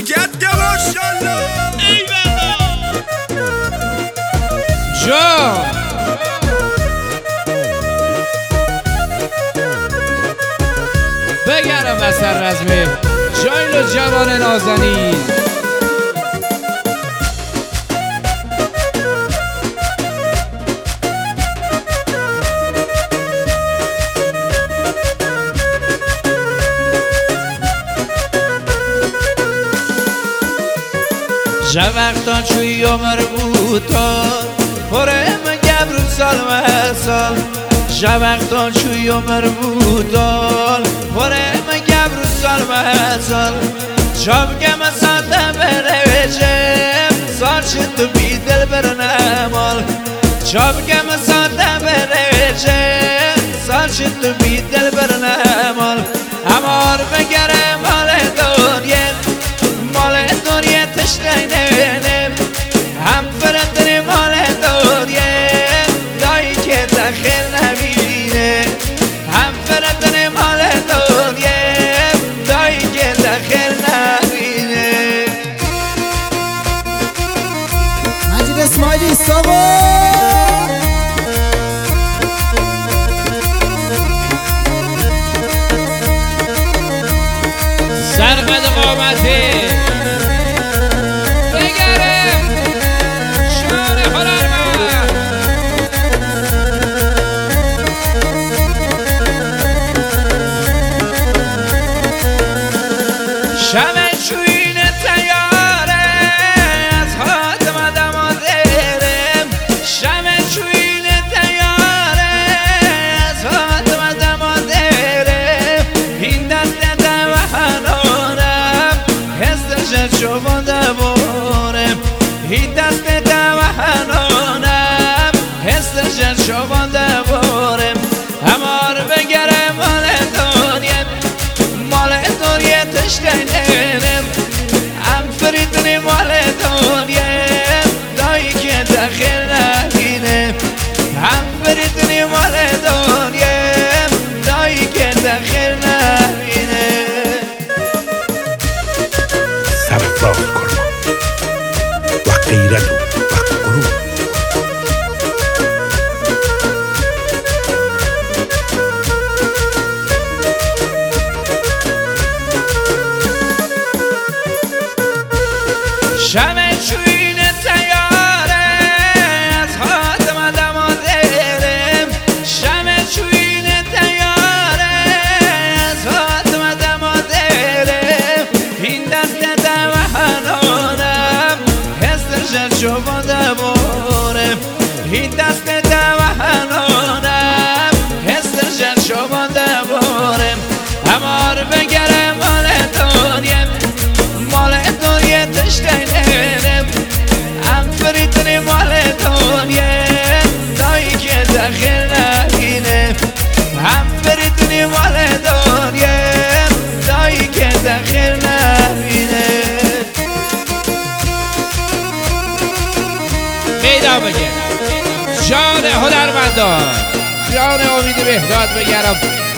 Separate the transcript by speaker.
Speaker 1: گد ماشالله
Speaker 2: ای بابا جان بگرم اثر رزمه جایل و جوان نازنین
Speaker 3: جوقتان چوی عمر بودان پرم گبر سال و سال جوقتان چوی عمر بودان پرم گبر سال و سال جابگم ساده برجم سال شد بی دل برنمال جابگم ساده برجم سال شد بی دل برنمال امار بگرم مال دنیا مال دنیا تشتینم هم فردن مال دنیا دایی که داخل نبینه هم فردن مال دنیا دایی که داخل نبینه
Speaker 4: مجید اسماعیلی سابا
Speaker 2: سرقد قامته بگرم شان هنرمند
Speaker 3: شمع چوین تیاره از حاتم دمادرم شمع چوین تیاره از حاتم دمادرم این دست دوحنانم حسش شما دبارم این دست دوحنانم حسش شما دبارم امار بگرم مال دنیا مال دنیا تشتینم ام فریدنی مال دنیا دایی که داخل نبینه ام فریدنی مال دنیا دایی که داخل نبینه
Speaker 1: سرفراز کرما و غیرت و غرور
Speaker 3: شمع چوین تیاره از حاتم دمادرم شمع چوین تیاره از حاتم دمادرم این دست دوحنانم حسش شما دبارم این دست دوحنانم حسش شما دبارم امار بگرم مال دنیا مال دنیا تشتینم ام فریدنی مال دنیا دایی که داخل نبینه ام فریدنی مال دنیا دایی که داخل نبینه
Speaker 2: میدان بگیر جان هنرمندان جان امید بهداد بگرم